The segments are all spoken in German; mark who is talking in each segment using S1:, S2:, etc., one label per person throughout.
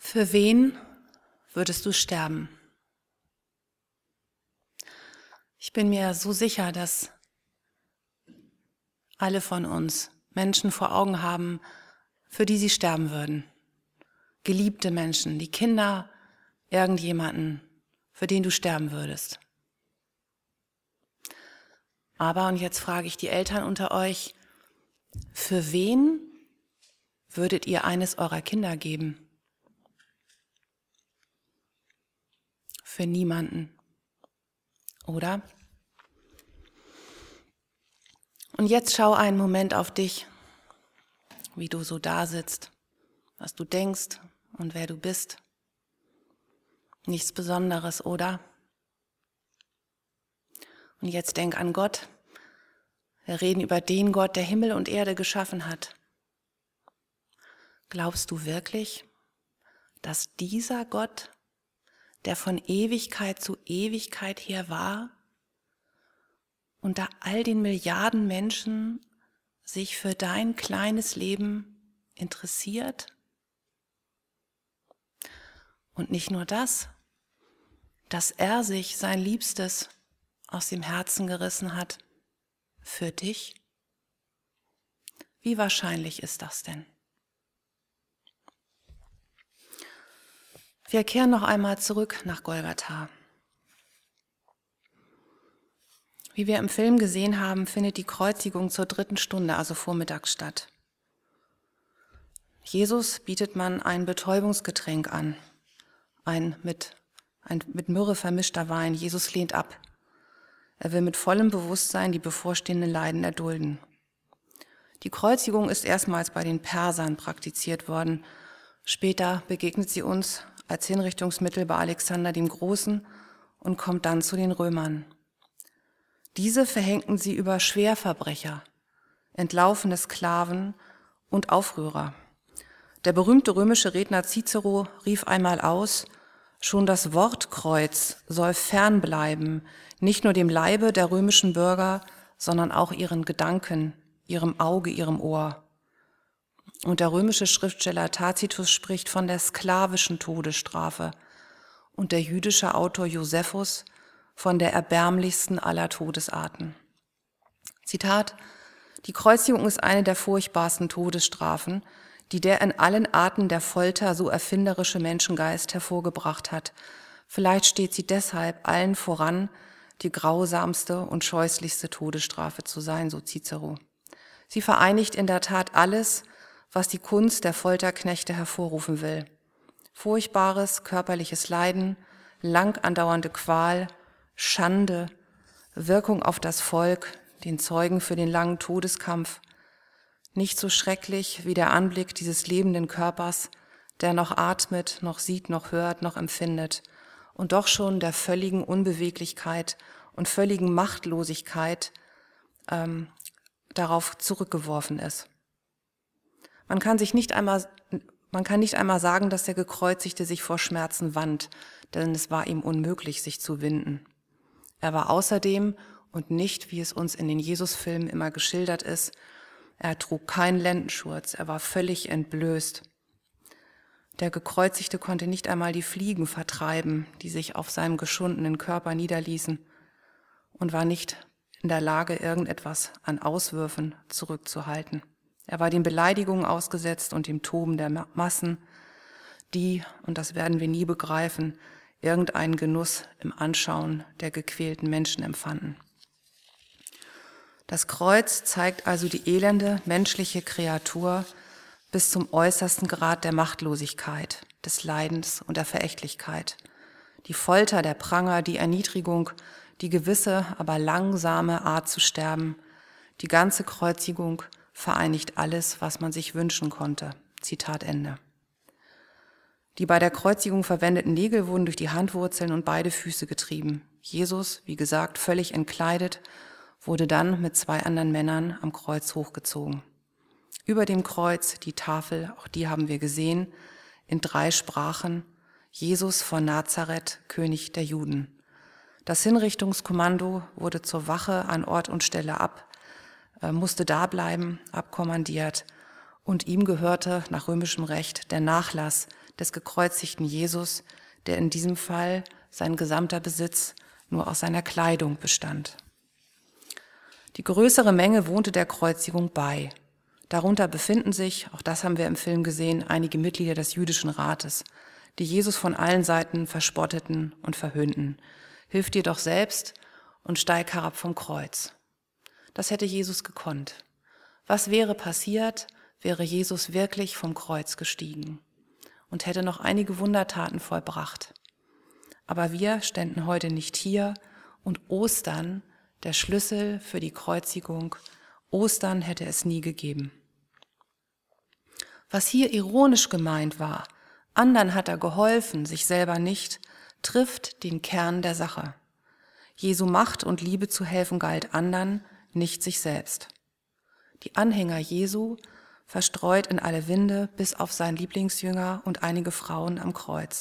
S1: Für wen würdest du sterben? Ich bin mir so sicher, dass alle von uns Menschen vor Augen haben, für die sie sterben würden. Geliebte Menschen, die Kinder, irgendjemanden, für den du sterben würdest. Aber, und jetzt frage ich die Eltern unter euch, für wen würdet ihr eines eurer Kinder geben? Für niemanden, oder? Und jetzt schau einen Moment auf dich, wie du so da sitzt, was du denkst und wer du bist. Nichts Besonderes, oder? Und jetzt denk an Gott. Wir reden über den Gott, der Himmel und Erde geschaffen hat. Glaubst du wirklich, dass dieser Gott, der von Ewigkeit zu Ewigkeit her war, unter all den Milliarden Menschen sich für dein kleines Leben interessiert? Und nicht nur das, dass er sich sein Liebstes aus dem Herzen gerissen hat für dich? Wie wahrscheinlich ist das denn? Wir kehren noch einmal zurück nach Golgatha. Wie wir im Film gesehen haben, findet die Kreuzigung zur 3. Stunde, also vormittags, statt. Jesus bietet man ein Betäubungsgetränk an, ein mit Myrrhe vermischter Wein. Jesus lehnt ab. Er will mit vollem Bewusstsein die bevorstehenden Leiden erdulden. Die Kreuzigung ist erstmals bei den Persern praktiziert worden. Später begegnet sie uns als Hinrichtungsmittel bei Alexander dem Großen und kommt dann zu den Römern. Diese verhängten sie über Schwerverbrecher, entlaufene Sklaven und Aufrührer. Der berühmte römische Redner Cicero rief einmal aus: Schon das Wort Kreuz soll fernbleiben, nicht nur dem Leibe der römischen Bürger, sondern auch ihren Gedanken, ihrem Auge, ihrem Ohr. Und der römische Schriftsteller Tacitus spricht von der sklavischen Todesstrafe und der jüdische Autor Josephus von der erbärmlichsten aller Todesarten. Zitat: Die Kreuzigung ist eine der furchtbarsten Todesstrafen, die der in allen Arten der Folter so erfinderische Menschengeist hervorgebracht hat. Vielleicht steht sie deshalb allen voran, die grausamste und scheußlichste Todesstrafe zu sein, so Cicero. Sie vereinigt in der Tat alles, was die Kunst der Folterknechte hervorrufen will. Furchtbares körperliches Leiden, lang andauernde Qual, Schande, Wirkung auf das Volk, den Zeugen für den langen Todeskampf. Nicht so schrecklich wie der Anblick dieses lebenden Körpers, der noch atmet, noch sieht, noch hört, noch empfindet und doch schon der völligen Unbeweglichkeit und völligen Machtlosigkeit darauf zurückgeworfen ist. Man kann nicht einmal sagen, dass der Gekreuzigte sich vor Schmerzen wand, denn es war ihm unmöglich, sich zu winden. Er war außerdem, und nicht, wie es uns in den Jesus-Filmen immer geschildert ist, er trug keinen Lendenschurz, er war völlig entblößt. Der Gekreuzigte konnte nicht einmal die Fliegen vertreiben, die sich auf seinem geschundenen Körper niederließen, und war nicht in der Lage, irgendetwas an Auswürfen zurückzuhalten. Er war den Beleidigungen ausgesetzt und dem Toben der Massen, die, und das werden wir nie begreifen, irgendeinen Genuss im Anschauen der gequälten Menschen empfanden. Das Kreuz zeigt also die elende menschliche Kreatur bis zum äußersten Grad der Machtlosigkeit, des Leidens und der Verächtlichkeit. Die Folter, der Pranger, die Erniedrigung, die gewisse, aber langsame Art zu sterben, die ganze Kreuzigung vereinigt alles, was man sich wünschen konnte. Zitat Ende. Die bei der Kreuzigung verwendeten Nägel wurden durch die Handwurzeln und beide Füße getrieben. Jesus, wie gesagt, völlig entkleidet, wurde dann mit 2 anderen Männern am Kreuz hochgezogen. Über dem Kreuz die Tafel, auch die haben wir gesehen, in 3 Sprachen: Jesus von Nazareth, König der Juden. Das Hinrichtungskommando wurde zur Wache an Ort und Stelle musste da bleiben, abkommandiert, und ihm gehörte nach römischem Recht der Nachlass des gekreuzigten Jesus, der in diesem Fall sein gesamter Besitz nur aus seiner Kleidung bestand. Die größere Menge wohnte der Kreuzigung bei. Darunter befinden sich, auch das haben wir im Film gesehen, einige Mitglieder des jüdischen Rates, die Jesus von allen Seiten verspotteten und verhöhnten. Hilf dir doch selbst und steig herab vom Kreuz. Das hätte Jesus gekonnt. Was wäre passiert, wäre Jesus wirklich vom Kreuz gestiegen und hätte noch einige Wundertaten vollbracht. Aber wir ständen heute nicht hier und Ostern, der Schlüssel für die Kreuzigung, Ostern hätte es nie gegeben. Was hier ironisch gemeint war, anderen hat er geholfen, sich selber nicht, trifft den Kern der Sache. Jesu Macht und Liebe zu helfen galt anderen, nicht sich selbst. Die Anhänger Jesu verstreut in alle Winde, bis auf seinen Lieblingsjünger und einige Frauen am Kreuz.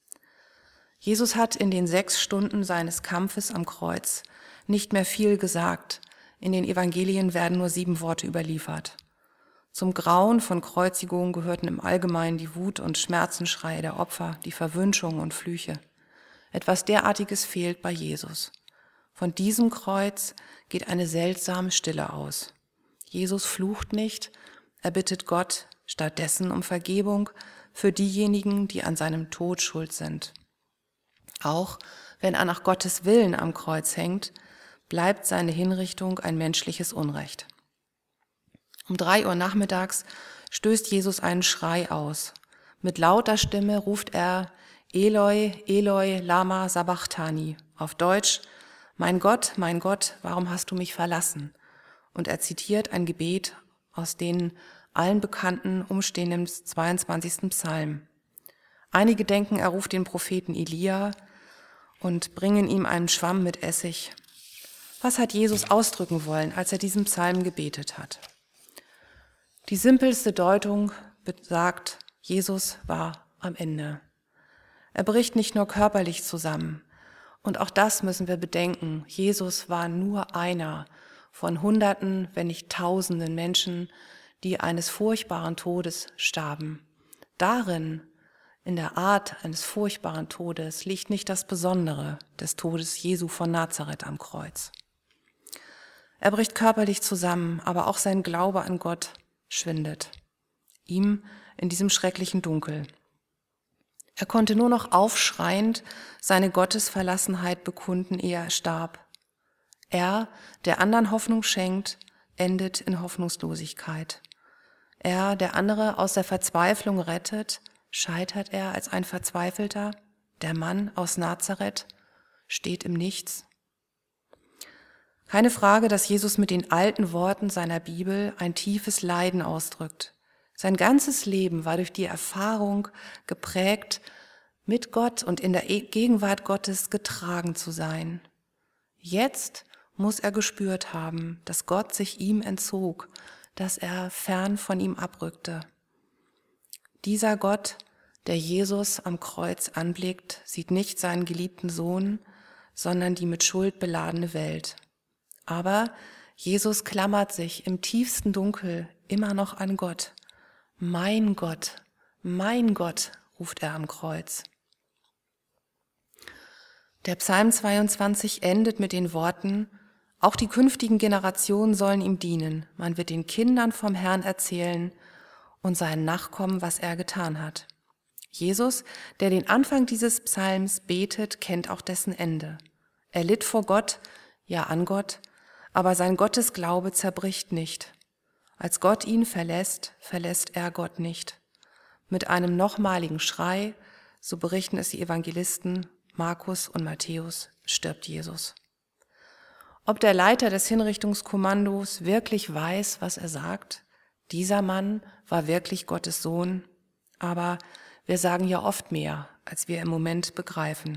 S1: Jesus hat in den 6 Stunden seines Kampfes am Kreuz nicht mehr viel gesagt. In den Evangelien werden nur 7 Worte überliefert. Zum Grauen von Kreuzigung gehörten im Allgemeinen die Wut und Schmerzensschreie der Opfer, die Verwünschungen und Flüche. Etwas derartiges fehlt bei Jesus. Von diesem Kreuz geht eine seltsame Stille aus. Jesus flucht nicht, er bittet Gott stattdessen um Vergebung für diejenigen, die an seinem Tod schuld sind. Auch wenn er nach Gottes Willen am Kreuz hängt, bleibt seine Hinrichtung ein menschliches Unrecht. Um 3 Uhr nachmittags stößt Jesus einen Schrei aus. Mit lauter Stimme ruft er Eloi, Eloi, lama sabachthani. Auf Deutsch, mein Gott, warum hast du mich verlassen? Und er zitiert ein Gebet aus den allen bekannten umstehenden 22. Psalm. Einige denken, er ruft den Propheten Elia und bringen ihm einen Schwamm mit Essig. Was hat Jesus ausdrücken wollen, als er diesen Psalm gebetet hat? Die simpelste Deutung besagt, Jesus war am Ende. Er bricht nicht nur körperlich zusammen. Und auch das müssen wir bedenken. Jesus war nur einer von Hunderten, wenn nicht Tausenden Menschen, die eines furchtbaren Todes starben. Darin, in der Art eines furchtbaren Todes, liegt nicht das Besondere des Todes Jesu von Nazareth am Kreuz. Er bricht körperlich zusammen, aber auch sein Glaube an Gott schwindet. Ihm in diesem schrecklichen Dunkel. Er konnte nur noch aufschreiend seine Gottesverlassenheit bekunden, ehe er starb. Er, der anderen Hoffnung schenkt, endet in Hoffnungslosigkeit. Er, der andere aus der Verzweiflung rettet, scheitert er als ein Verzweifelter. Der Mann aus Nazareth steht im Nichts. Keine Frage, dass Jesus mit den alten Worten seiner Bibel ein tiefes Leiden ausdrückt. Sein ganzes Leben war durch die Erfahrung geprägt, mit Gott und in der Gegenwart Gottes getragen zu sein. Jetzt muss er gespürt haben, dass Gott sich ihm entzog, dass er fern von ihm abrückte. Dieser Gott, der Jesus am Kreuz anblickt, sieht nicht seinen geliebten Sohn, sondern die mit Schuld beladene Welt. Aber Jesus klammert sich im tiefsten Dunkel immer noch an Gott. Mein Gott, ruft er am Kreuz. Der Psalm 22 endet mit den Worten, auch die künftigen Generationen sollen ihm dienen. Man wird den Kindern vom Herrn erzählen und seinen Nachkommen, was er getan hat. Jesus, der den Anfang dieses Psalms betet, kennt auch dessen Ende. Er litt vor Gott, ja an Gott, aber sein Gottesglaube zerbricht nicht. Als Gott ihn verlässt, verlässt er Gott nicht. Mit einem nochmaligen Schrei, so berichten es die Evangelisten Markus und Matthäus, stirbt Jesus. Ob der Leiter des Hinrichtungskommandos wirklich weiß, was er sagt, dieser Mann war wirklich Gottes Sohn, aber wir sagen ja oft mehr, als wir im Moment begreifen.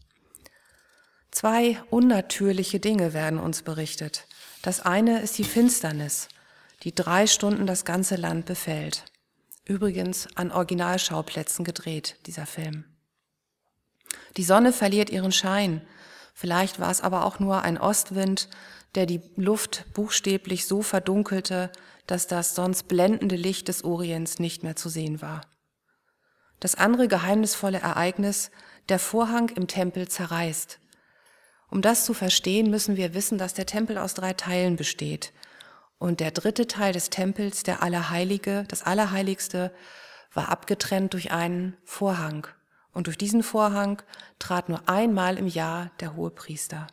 S1: 2 unnatürliche Dinge werden uns berichtet. Das eine ist die Finsternis, die 3 Stunden das ganze Land befällt. Übrigens an Originalschauplätzen gedreht, dieser Film. Die Sonne verliert ihren Schein. Vielleicht war es aber auch nur ein Ostwind, der die Luft buchstäblich so verdunkelte, dass das sonst blendende Licht des Orients nicht mehr zu sehen war. Das andere geheimnisvolle Ereignis, der Vorhang im Tempel zerreißt. Um das zu verstehen, müssen wir wissen, dass der Tempel aus 3 Teilen besteht. Und der dritte Teil des Tempels, der Allerheilige, das Allerheiligste, war abgetrennt durch einen Vorhang. Und durch diesen Vorhang trat nur einmal im Jahr der Hohepriester.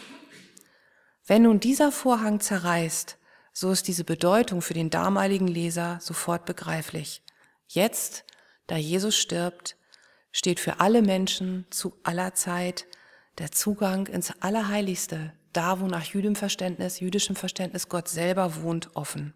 S1: Wenn nun dieser Vorhang zerreißt, so ist diese Bedeutung für den damaligen Leser sofort begreiflich. Jetzt, da Jesus stirbt, steht für alle Menschen zu aller Zeit der Zugang ins Allerheiligste, da wo nach jüdischem Verständnis Gott selber wohnt, offen.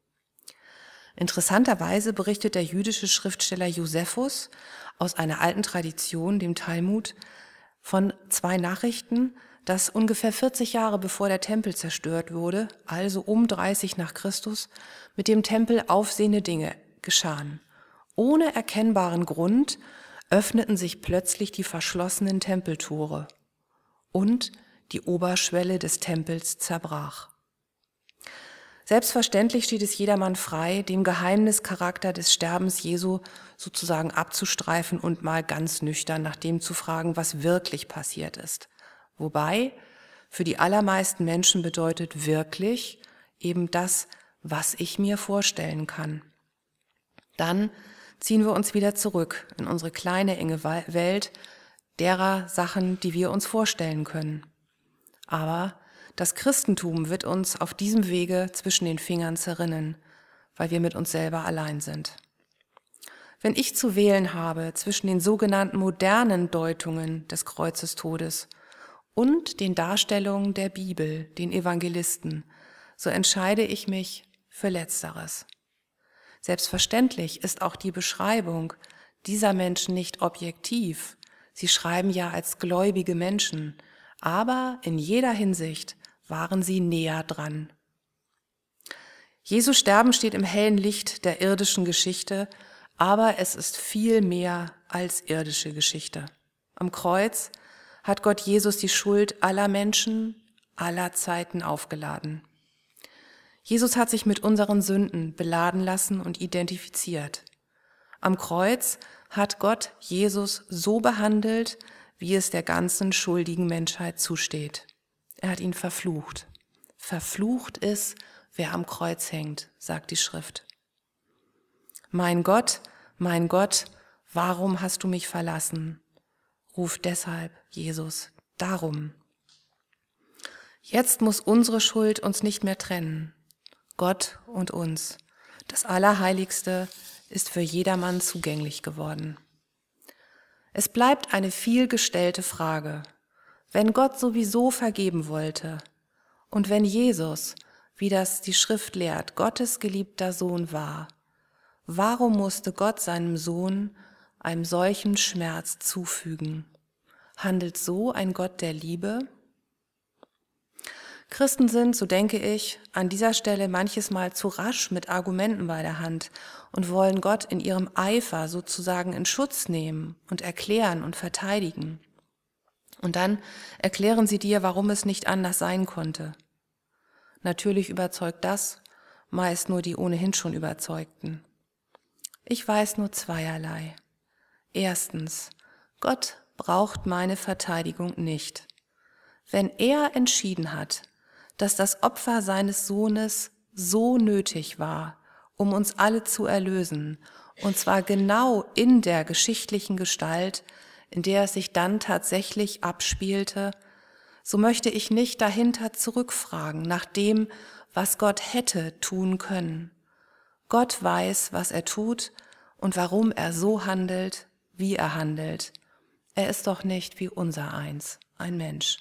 S1: Interessanterweise berichtet der jüdische Schriftsteller Josephus aus einer alten Tradition, dem Talmud, von 2 Nachrichten, dass ungefähr 40 Jahre bevor der Tempel zerstört wurde, also um 30 nach Christus, mit dem Tempel aufsehende Dinge geschahen. Ohne erkennbaren Grund öffneten sich plötzlich die verschlossenen Tempeltore und die Oberschwelle des Tempels zerbrach. Selbstverständlich steht es jedermann frei, dem Geheimnischarakter des Sterbens Jesu sozusagen abzustreifen und mal ganz nüchtern nach dem zu fragen, was wirklich passiert ist. Wobei für die allermeisten Menschen bedeutet wirklich eben das, was ich mir vorstellen kann. Dann ziehen wir uns wieder zurück in unsere kleine, enge Welt derer Sachen, die wir uns vorstellen können. Aber das Christentum wird uns auf diesem Wege zwischen den Fingern zerrinnen, weil wir mit uns selber allein sind. Wenn ich zu wählen habe zwischen den sogenannten modernen Deutungen des Kreuzestodes und den Darstellungen der Bibel, den Evangelisten, so entscheide ich mich für Letzteres. Selbstverständlich ist auch die Beschreibung dieser Menschen nicht objektiv. Sie schreiben ja als gläubige Menschen, aber in jeder Hinsicht waren sie näher dran. Jesu Sterben steht im hellen Licht der irdischen Geschichte, aber es ist viel mehr als irdische Geschichte. Am Kreuz hat Gott Jesus die Schuld aller Menschen, aller Zeiten aufgeladen. Jesus hat sich mit unseren Sünden beladen lassen und identifiziert. Am Kreuz hat Gott Jesus so behandelt, wie es der ganzen schuldigen Menschheit zusteht. Er hat ihn verflucht. Verflucht ist, wer am Kreuz hängt, sagt die Schrift. Mein Gott, warum hast du mich verlassen? Ruft deshalb Jesus darum. Jetzt muss unsere Schuld uns nicht mehr trennen. Gott und uns. Das Allerheiligste ist für jedermann zugänglich geworden. Es bleibt eine vielgestellte Frage. Wenn Gott sowieso vergeben wollte und wenn Jesus, wie das die Schrift lehrt, Gottes geliebter Sohn war, warum musste Gott seinem Sohn einem solchen Schmerz zufügen? Handelt so ein Gott der Liebe? Christen sind, so denke ich, an dieser Stelle manches Mal zu rasch mit Argumenten bei der Hand und wollen Gott in ihrem Eifer sozusagen in Schutz nehmen und erklären und verteidigen. Und dann erklären sie dir, warum es nicht anders sein konnte. Natürlich überzeugt das meist nur die ohnehin schon Überzeugten. Ich weiß nur zweierlei. Erstens, Gott braucht meine Verteidigung nicht. Wenn er entschieden hat, dass das Opfer seines Sohnes so nötig war, um uns alle zu erlösen, und zwar genau in der geschichtlichen Gestalt, in der es sich dann tatsächlich abspielte, so möchte ich nicht dahinter zurückfragen nach dem, was Gott hätte tun können. Gott weiß, was er tut und warum er so handelt, wie er handelt. Er ist doch nicht wie unsereins, ein Mensch.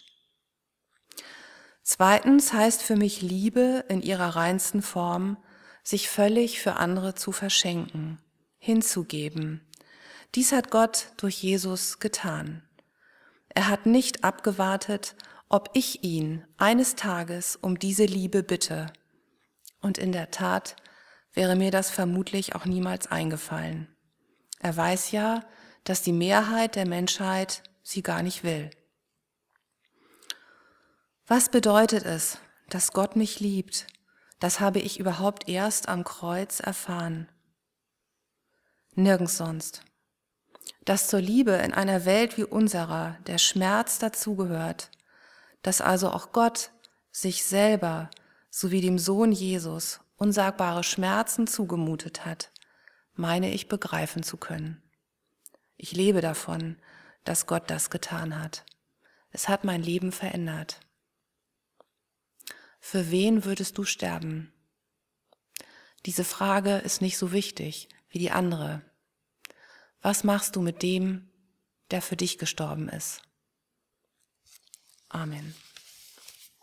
S1: Zweitens heißt für mich Liebe in ihrer reinsten Form, sich völlig für andere zu verschenken, hinzugeben. Dies hat Gott durch Jesus getan. Er hat nicht abgewartet, ob ich ihn eines Tages um diese Liebe bitte. Und in der Tat wäre mir das vermutlich auch niemals eingefallen. Er weiß ja, dass die Mehrheit der Menschheit sie gar nicht will. Was bedeutet es, dass Gott mich liebt? Das habe ich überhaupt erst am Kreuz erfahren. Nirgends sonst. dass zur Liebe in einer Welt wie unserer der Schmerz dazugehört, dass also auch Gott sich selber sowie dem Sohn Jesus unsagbare Schmerzen zugemutet hat, meine ich begreifen zu können. Ich lebe davon, dass Gott das getan hat. Es hat mein Leben verändert. Für wen würdest du sterben? Diese Frage ist nicht so wichtig wie die andere. Was machst du mit dem, der für dich gestorben ist? Amen.